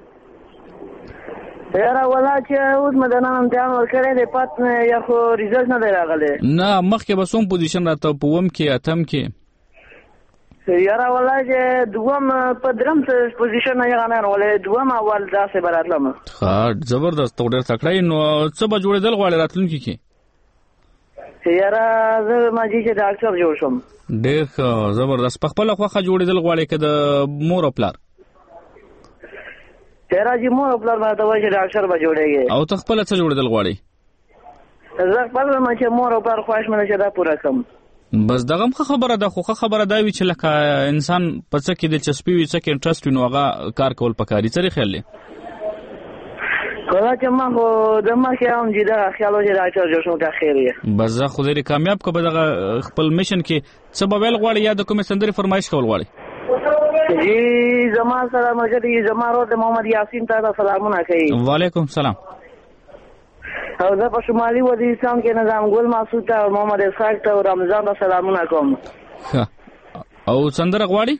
یاره ولا چې اوس مدنه امتحان ورکړی دی پات یا خو ریزلټ نه دی راغلی نه مخکې به څوم پوزیشن راته په وم کې اتم کې یاره ولا چې دوم په درم پوزیشن نه غنه ولې دوم اول داسې براتلم ښه زبردست ډېر تکړه نو څه به جوړېدل غواړي راتلونکي کې یاره زه ماجي چې ډاکټر جوړ شم ډېر زبردست په خپله خوښه جوړېدل غواړي که د مور او پلار راځي مور خپل ما ته وایي چې ډاکټر به جوړېږي او ته خپل څه جوړېدل غواړي زه خپل ما چې مور او پلار خوښ مې چې دا پوره کړم بس دغه خبره ده خو خبره دا وی چې لکه انسان په څه کې دلچسپي وي څه کې انټرست وي نو هغه کار کول پکاري څه خیال دی خدا چې ما خو د مخکې هم چې دغه خیال و چې ډاکټر جوړ شم که خیر یې بس زه خو دې کامیاب که به دغه خپل میشن کې څه به ویل غواړي یا د کومې سندرې فرمایش کول غواړي جی زما سره ملګری زما ورور د محمد یاسین ته سلامونه کوي وعلیکم سلام او زه په شمالي وزیرستان کې نظام ګل مسعود ته او محمد اسحاق ته او رمضان ته سلامونه کوم او سندره غواړي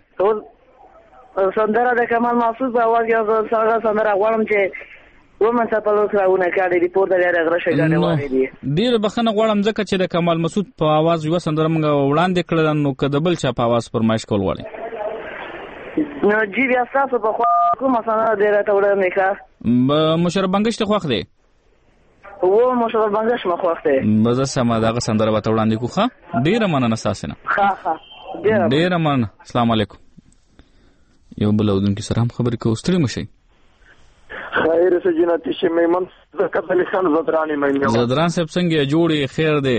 سندره د کمال محسوس په اواز کې سره سندره غواړم چې ومن سپلو سراونه کړي دی پورته لري غرشه غاډه وایي دی ډیر بخنه غواړم ځکه چې د کمال مسعود په اواز یو سندره موږ وړاندې کړل نو کدبل چا په اواز فرمایش کول غواړي نو جی بیا تاسو په کومه سندره دی راته وړاندې کا مشرف بنگش ته خوښ دی و مشرف بنگش ما خوښ دی مزه سم دغه سندره به وړاندې کوخه ډیر مننه تاسو نه ها ډیر مننه السلام علیکم یو بل اودونکو سره هم خبرې کوو ستړي مشي خیر سے جنتی شه میمن زکات علی خان زدرانی مې زدران صاحب څنګه جوړي خیر دی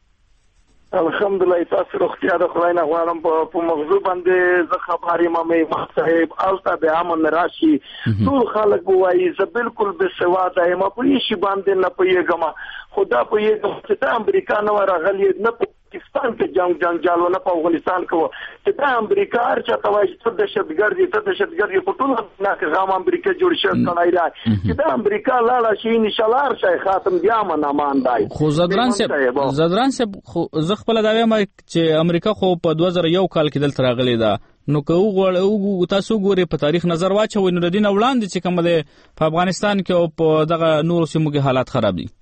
الحمدلله تاسو روغتیا د خدای نه غواړم په موضوع باندې زه خبرې مې صاحب الته به امن راشي ټول خلک وایي زه بالکل به سواد یم په شی باندې نه پېږم خدا په یو چې امریکا نو راغلی نه پاکستان کې جنگ جالو نه په افغانستان کې چې دا امریکا هرچا ته وایي چې دهشتګردي په ټول نه کې غام امریکا جوړ شي کنای را چې دا امریکا لاړه شي ان شاء الله هر شي خاتم بیا امان دی خو زدران صاحب زه خپل دا وایم چې امریکا خو په 2001 کال کې دلته راغلی دا نو که وګورئ تاسو ګورئ په تاریخ نظر واچوئ نو د دین وړاندې چې کوم دی په افغانستان کې او په دغه نور سیمو کې حالات خراب دي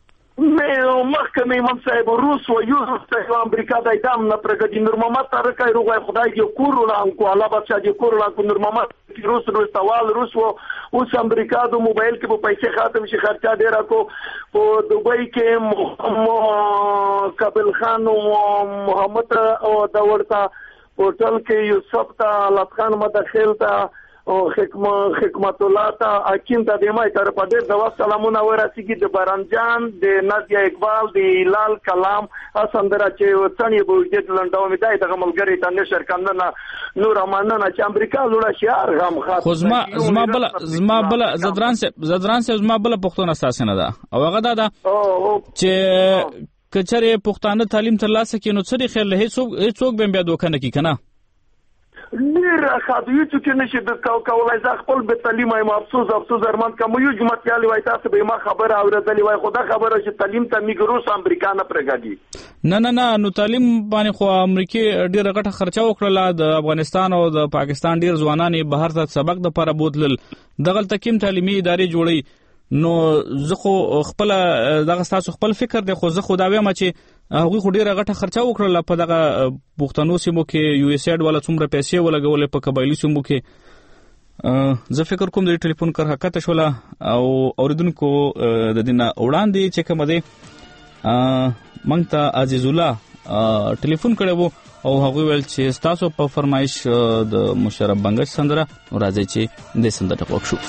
محکمه امام صاحب روس و یوسف صاحب امریکا د ایدام نه پرګدي نور محمد ترکای روغای خدای دې کورونه کو الله بچا دې کورونه کو نور محمد روس سوال روس و اوس امریکا د موبایل کې په پیسې خاتم شي خرچا ډیر کو په دوبۍ کې کابل خان او محمد او د ورتا هوټل کې یوسف ته لطخان مدخل ته او حکمت الله ته اکیم ته دیمای تر په ډیر د وخت سلامونه ورسیږي د بارانجان د نادیا اقبال د هلال کلام اسندره چې وطني بوجت لنداو می دای د ملګری ته نشر کندنه نور اماننه چې امریکا لوړه شهر غم خاص خو زما بل زدران سے زما بل پښتون اساس نه ده او هغه ده چې کچره پښتانه تعلیم ترلاسه کینو څه خیر له هیڅوک بیا دوکنه کی کنه نیر خادیو چې نشي د کولای ځ خپل به تعلیم ایم افسوس ارمان کوم یو جماعت یالي وای تاسو به ما خبر اوریدلی وای خدا خبره چې تعلیم ته میګروس امریکا نه پرګادي نه نو تعلیم باندې خو امریکای ډیره غټه خرچه وکړه د افغانستان او د پاکستان ډیر ځوانان بهر ته سبق د لپاره بوتلل دغه تکیم تعلیمي ادارې جوړي نو زه خو خپل دغه تاسو خپل فکر دی خو زه خو دا وایم چې هغه خو ډیره غټه خرچه وکړه په دغه پښتنو سیمو کې یو اس ایډ ولا څومره پیسې ولګولې په قبایلی سیمو کې زه فکر کوم د ټلیفون کار حقیقت شوله او اوریدونکو د دینه وړاندې چې کوم دی مونږ ته عزیز الله ټلیفون کړو او هغه ویل چې تاسو په فرمایش د مشرف بنگش سندره راځي چې د سندره وکړو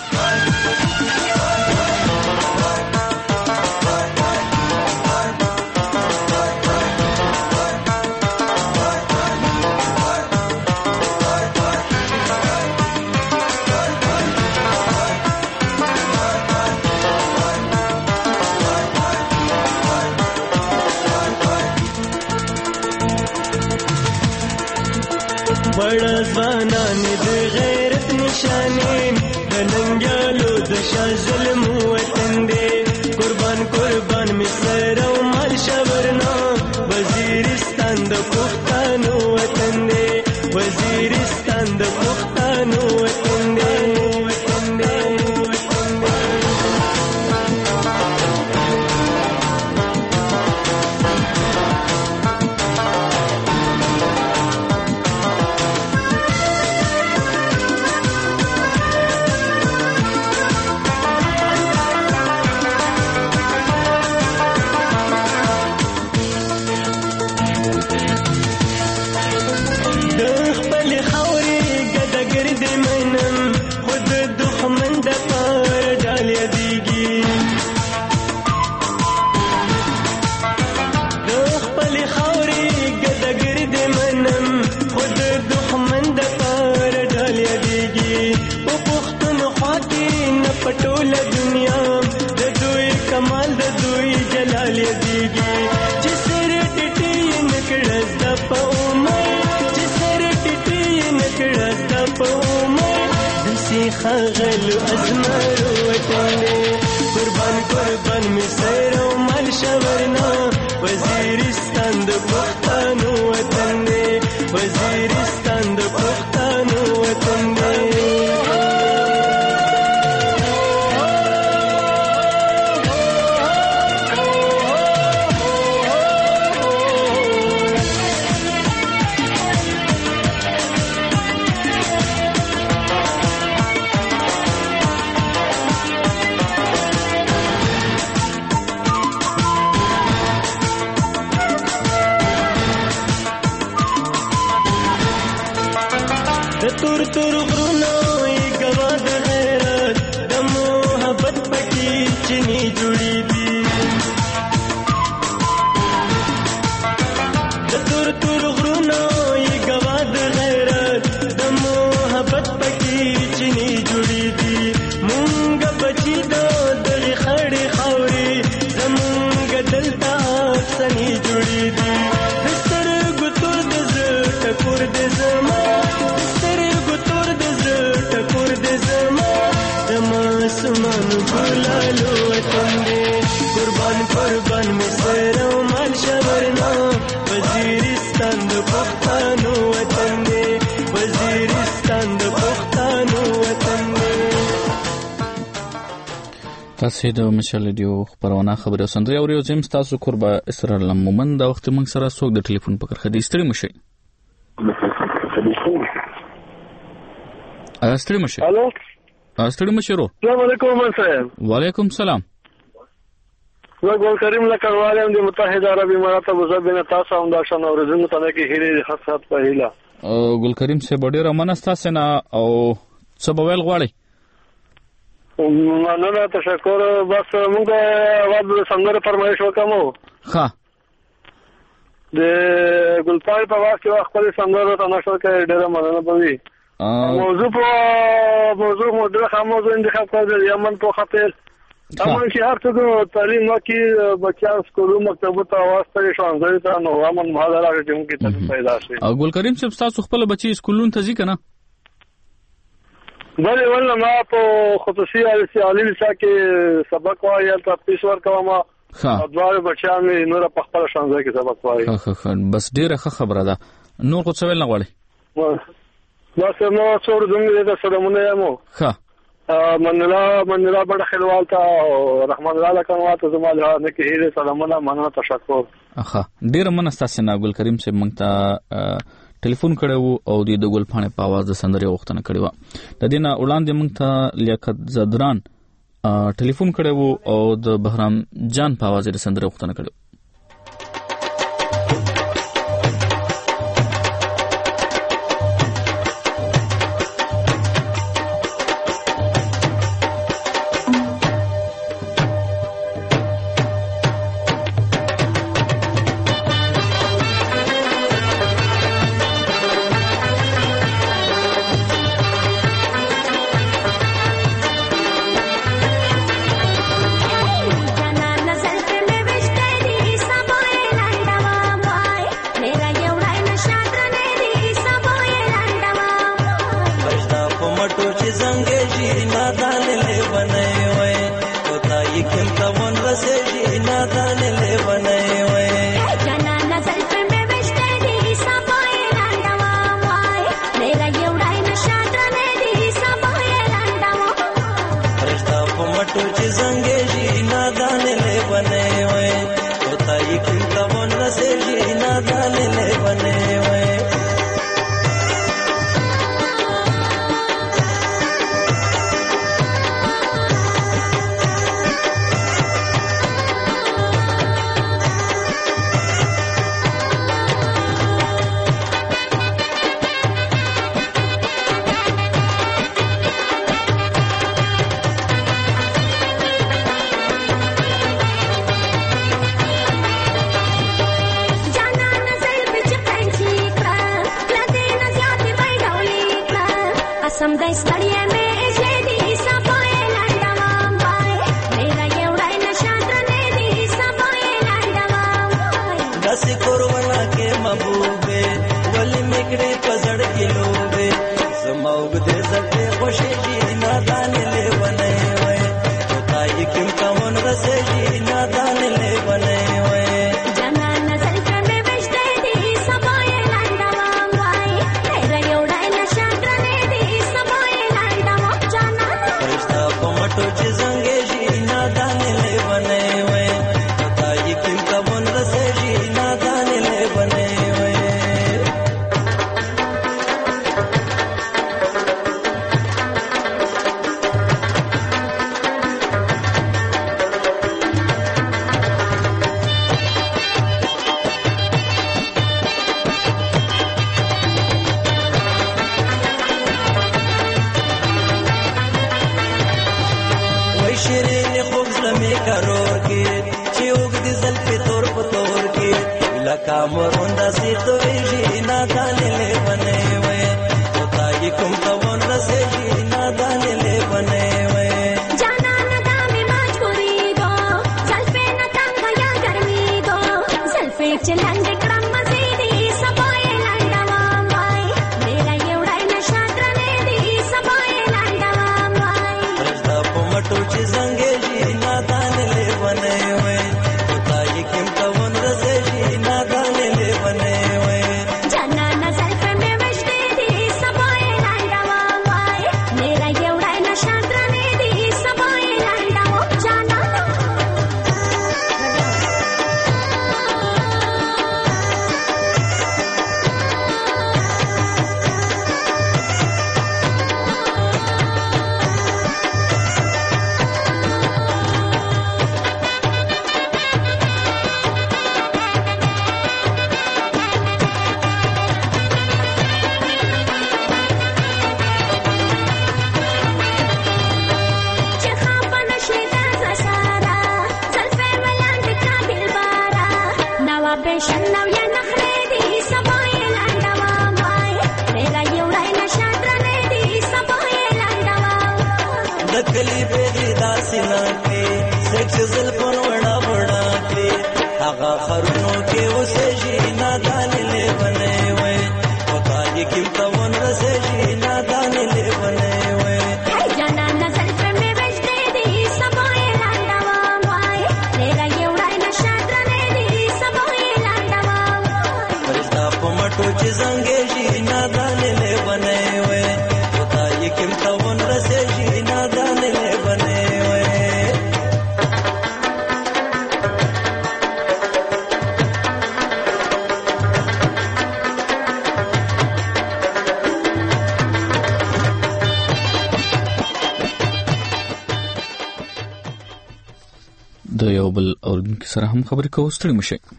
बड़ा ज़वानान दे गैरत निशानें दनंग्यालो दशा ज़ुल्म वतन दे कुर्बान मिसर माल शवरना वज़ीरिस्तान द पुख्तानो वतन दे वज़ीरिस्तान द पुख्तानो वतन दे تور غرونو یې ګوا د غیرت د محبت پکې چینی جوړې دي د تور غرونو یې ګوا د غیرت د محبت پکې چینی جوړې دي مونږ بچی دغه خړې خاورې زمونږ دلته سنې جوړې دي سترګو تور د زړه ټکور د زما سترګو تور د زړه ټکور د زما د معصومانو ګلالو وطن دی قربان قربان مې سر او مال شبرنا وزیرستان د پښتنو وطن دی وزیرستان د پښتنو وطن دی. تاسو د مشال ریډیو خبرونه خبري او سندري اوري او زم تاسو قربا اسرار لمومن دا وخت موږ سره څوک د ټلیفون په کرخه دي ستړي مشي ستړي مشي الو ستړي مشي رو السلام علیکم صاحب. وعلیکم السلام. زه ګل کریم لکړوالم د متحده عربی امارات ابو ظبي نه تاسو هم دا شنو ورځو ته کې هېري خاصات په هیله ګل کریم سے ډېر مناستا سينه او سبویل غواړي مننه تشکر بس موږ واد څنګه فرمایش وکمو ها د ګلپای په وخت کې خپل څنګه ته نشو کې ډېر مننه پوي موضوع مدره خاموزه انتخاب کړل یمن په خاطر امن شهر ته تعلیم وکي بچیان سکولو مکتبو ته واسطه شوندل ته نو امن مهاجره کوم کې ته پیدا شي ګل کریم صاحب تاسو خپل بچي سکولون ته ځي کنه بله ولنه ما په خصوصي عالی لسا کې سبق وایي تاسو ورکوم دوه بچیان مې نور په خپل شانځه کې سبق وایي بس ډیره خبره ده نور څه ویل نه غواړي بس نو څور زموږ د سلامونه مو ها منلا بڑا خلوال تا رحمان الله کنواته زموږ نه کې هیله سلامونه مننه تشکر اخا ډیره منستا سينه ګل کریم صاحب موږ ته ټلیفون کړو او د ګل پانه په आवाज د سندري وختنه کړو د دینه وړاندې موږ ته لیاقت زدران ټلیفون کړو او د بهرام جان په आवाज د سندري وختنه کړو. شیرین خوب زلمی کرور کې چې وګد زلفې تور په تور کې لکه مروندا سي تو ویجی نادانې بنې وې او تای کوم ته ون رسېږي نادانې بنې وې جانا ندا می مجبوری دو زلفې نتنګ یا ګرمي دو زلفې چلند کرم مزيدي سبای لنډوا وای میرا یوړای نشاترنې دي سبای لنډوا وای رښتا په مټو چې زنګې جی نادانې بنې وې او تای کوم ته ون رسېږي نادانې بنې وې جانا نزلفې می وشتې دي سبای لنډوا وای میرا یوړای نشاترنې دي سبای لنډوا جانا چې خپه نشي د زسارا زلفې ولاندې کا دلبارا نوا بشن نو یا نخرې دي سبای لنډوا وای میرا یوړای نشاترنې دي سبای لنډوا د کلی په دې داسې نه کې سچ زلفون وړا وړا کې هغه خرونو کې اوسېږي نادانې بنې وې او تای کوم ته ون رسېږي نادانې بنې وې جانا نزلفې می وشتې دي سبای لنډوا وای میرا یوړای نشاترنې دي سبای لنډوا فرشتہ په مټو چې زنګې جی نادانې بنې وې او تای کوم ته ون رسېږي نادانې بنې وې د یو بل اورونکي سره هم خبرې کوو. ستړي مه شئ.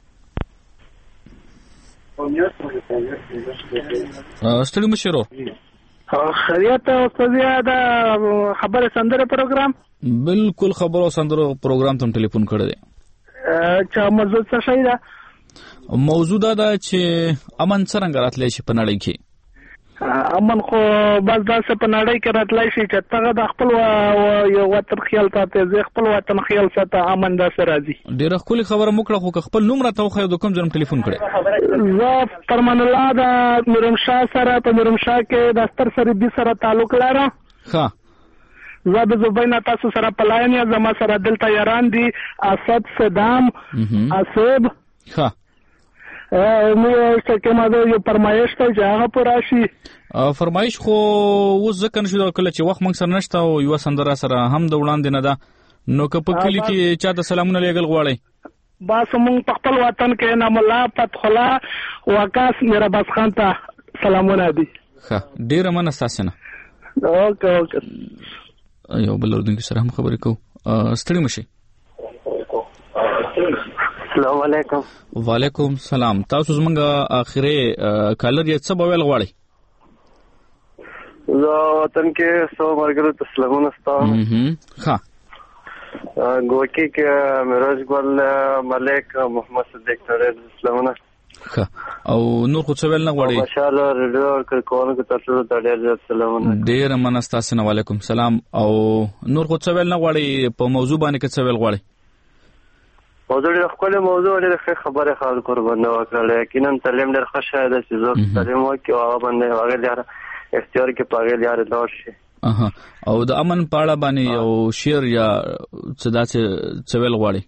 ستړي مه شئ ورو. خیریت استاد دا خبره سندره پروګرام بالکل خبرو سندرو پروګرام ته ټلیفون کړی دی. چا موضوع څه شي دا؟ موضوع دا چې امن څنګه راتلی شي په نړۍ کې. امن خو بس داسې په نړۍ کې راتلی شي چې ته د خپل یو وطن خیال ساتې زه خپل وطن خیال ساته امن داسې راځي. ډېره ښکلې خبره مو کړه خو که خپل نوم راته وښایو د کوم ځای نه ټلیفون کړی؟ زه فرمان الله د میرمشاه سره په میرمشاه کې د استر سریدي سره تعلق لرم. ښه زه د زبینا تاسو سره په لاین یم. زما سره دلته یاران دي اسد صدام اسب. ښه نو څه کومه ده یو فرمایش ته چې هغه پوره شي. فرمایش خو اوس ځکه نشو کله چې وخت موږ سره نشته او یو سندره سره هم د وړاندې نه ده نو که په کلي کې چاته سلامونه لیږل غواړئ بس موږ په خپل وطن کې نام الله فتح الله وقاص میرا بس خان ته سلامونه دي. ښه ډېره مننه ستاسې نه. اوکې یو بل اردونکي سره هم خبرې کوو. ستړي مه شئ. السلام علیکم. وعلیکم سلام. تاسو زمونږ آخري کالر یې څه به ویل غواړئ؟ زه وطن کې څو ملګرو ته سلامونه ستوم. ښه ګوکی کې میراج ګل ملک محمد صدیق ته سلامونه. ښه او نور خو څه ویل نه غواړئ؟ ماشاءالله ریډیو کوونکو ته ټولو ته ډېر زیات سلامونه. ډېره مننه ستاسې نه. وعلیکم سلام. او نور خو څه ویل نه غواړئ په موضوع باندې که څه ویل غواړئ؟ موضوع ډېره ښکلې موضوع ډېرې ښې خبرې خلکو ورباندې وکړلې. یقینا تعلیم ډېر ښه شی دی چې څوک تعلیم وکړي او هغه باندې هغې لاره اختیار کړي په هغې لارې لاړ شي. او د امن په اړه باندې یو شعر یا څه داسې څه ویل غواړئ؟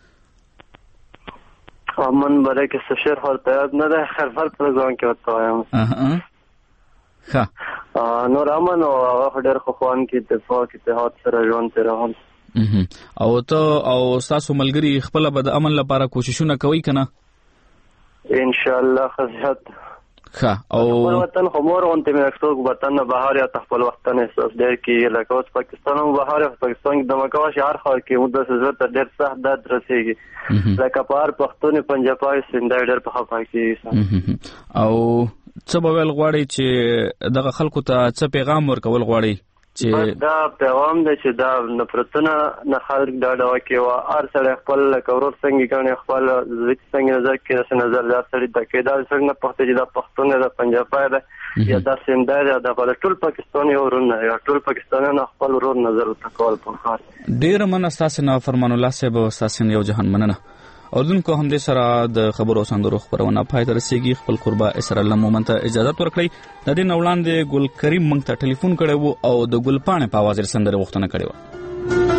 امن باره کې څه شعر خو ورته یاد نه دی. خیر هر پروګرام کې ورته وایم. ښه نور امن او هغه خو ډېر خوښوونکي اتفاق اتحاد سره ژوند تېرول. او ته او ستاسو ملګري خپله به د امن لپاره کوششونه کوئ که نه؟ انشاءالله خزیات. ښه او خپل وطن خو مور غوندې مې څوک وطن نه بهر یا خپل وطن احساس ډېر کېږي. لکه اوس پاکستان هم بهر یا پاکستان کې د مکه شهر ښار کې موږ داسې زړه ته ډېر سخت درد رسېږي. لکه په هر پښتون پنجابی سندی ډېر په خفه کېږي. او څه به ویل غواړئ چې دغه خلکو ته څه پیغام ورکول غواړئ چې دا پیغام دی چې دا نفرتونه نه خلک دا ډول کې وا هر سړی خپل کورور څنګه کوي خپل ځکه څنګه نظر کې نظر دا سړی د کېدل څنګه پخته چې دا پښتون د پنجاب دی یا دا سیندار یا د ټول پاکستاني ورونه یا ټول پاکستانیان خپل ورور نظر تکول په خاص ډیر من اساس نه فرمان الله صاحب اساس یو جهان مننه اوردونکو هم دې سره د خبرو سندرو خبرونه پای ته رسیږي خپل قربا اسر الله مومن ته اجازه ورکړئ د دې وړاندې ګل کریم مونږ ته ټلیفون کړو او د ګل پاڼې په आवाज سندره وختونه کړو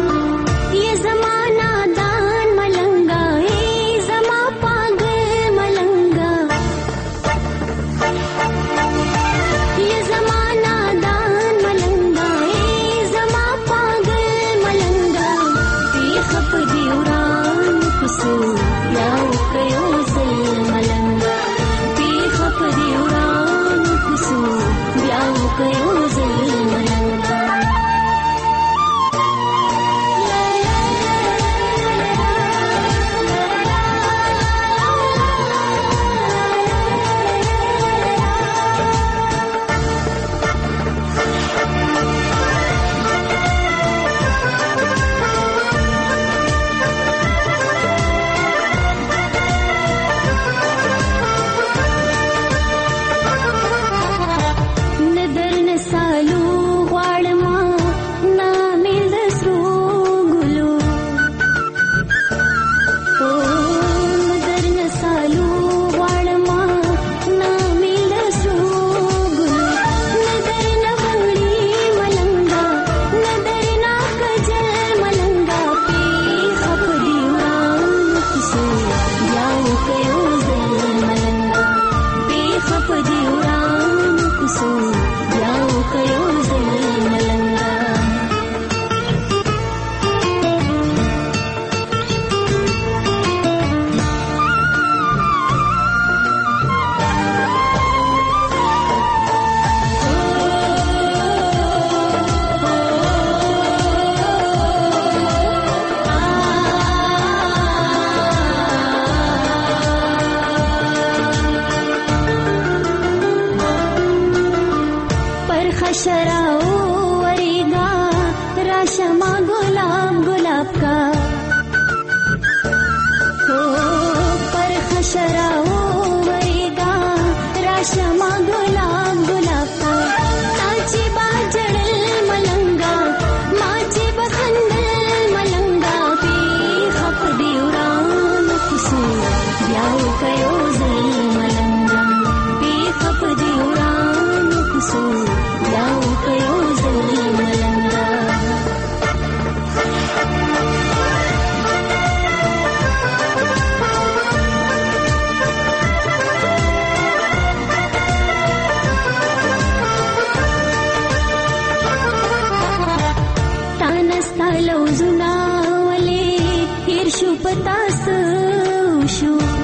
لوزنا ولې هیر شو پتاس شو